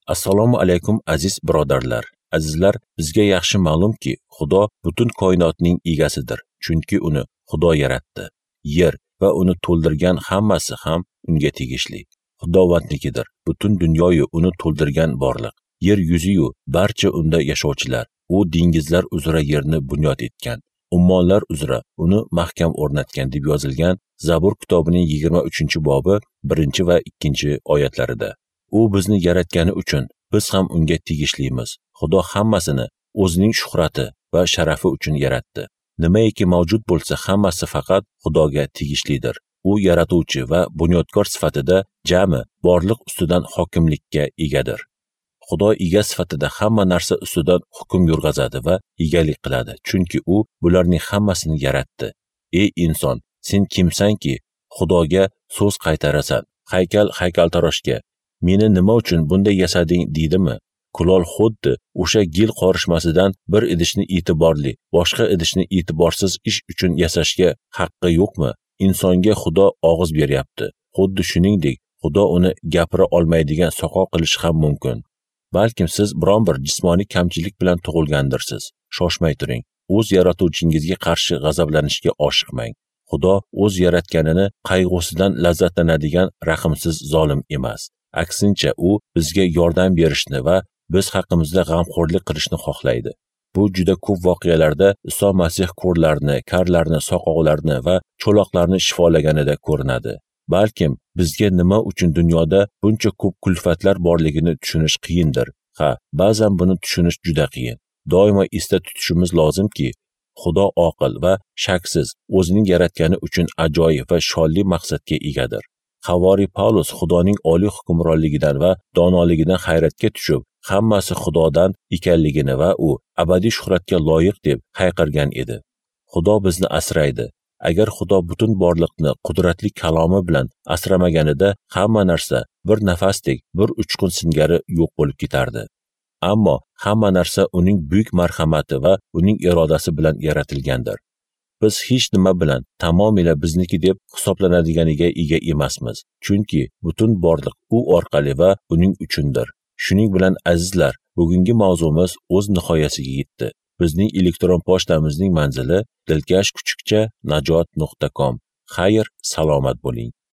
Assalomu alaykum aziz birodarlar. Azizlar, bizga yaxshi ma'lumki, Xudo butun koinotning egasidir. Chunki uni Xudo yaratdi. Yer va uni to'ldirgan hammasi ham unga tegishli. Xudovandnikidir. Butun dunyoyu uni to'ldirgan borliq. Yer yuzi-yu barcha unda yashovchilar. U dengizlar uzra yerni bunyod etgan. Ummonlar uzra uni mahkam o'rnatgan deb yozilgan Zabur kitobining 23-bobi 1 va 2 oyatlarida. U bizni yaratgani uchun biz ham unga tegishlimiz. Xudo hammasini o'zining shuhrati va sharafi uchun yaratdi. Nimaiki mavjud bo'lsa, hammasi faqat Xudoga tegishlidir. U yaratuvchi va bunyodkor sifatida jami borliq ustidan hokimlikka egadir. Xudo ega sifatida hamma narsa ustidan hukm yurg'azadi va egalik qiladi, chunki u bularning hammasini yaratdi. Ey inson, sen kimsanki Xudoga so'z qaytarasan? Haykaltaroshga meni nima uchun bunday yasading deydimi? Kulol xuddi o'sha gil qorishmasidan bir idishni e'tiborli, boshqa idishni e'tiborsiz ish uchun yasashga haqqi yo'qmi? Insonga Xudo og'iz beryapti. Xuddi shuningdek, Xudo uni gapira olmaydigan soqol qilishi ham mumkin. Balkim siz biron bir jismoniy kamchilik bilan tug'ilgandirsiz. Shoshmay turing. O'z yaratuvchingizga qarshi g'azablanishga oshiqmang. Xudo o'z yaratganini qayg'usidan lazzatlanadigan rahimsiz zolim emas. Aksincha, u bizga yordam berishni va biz haqimizda g'amxo'rlik qilishni xohlaydi. Bu juda ko'p voqealarda Iso Masih ko'rlarni, karlarni, soqovlarni va cho'loqlarni shifolaganida ko'rinadi. Balkim bizga nima uchun dunyoda buncha ko'p kulfatlar borligini tushunish qiyindir. Ha, ba'zan buni tushunish juda qiyin. Doimo esda tutishimiz lozimki, Xudo oqil va shaksiz o'zining yaratgani uchun ajoyib va shonli maqsadga egadir. Havoriy Pavlus Xudoning oliy hukmronligidan va donoligidan hayratga tushib, hammasi Xudodan ekanligini va u abadiy shuhratga loyiq deb hayqirgan edi. Xudo bizni asraydi. Agar Xudo butun borliqni qudratli kalomi bilan asramaganida hamma narsa bir nafasdek, bir uchqun singari yo'q bo'lib ketardi. Ammo hamma narsa uning buyuk marhamati va uning irodasi bilan yaratilgandir. Biz hech nima bilan tamomila bizniki deb hisoblanadiganiga ega emasmiz. Chunki butun borliq u orqali va uning uchundir. Shuning bilan azizlar, bugungi mavzumiz o'z nihoyasiga yetdi. Bizning elektron pochtamizning manzili dilkashkuchukcha najot.com. Xayr, salomat bo'ling.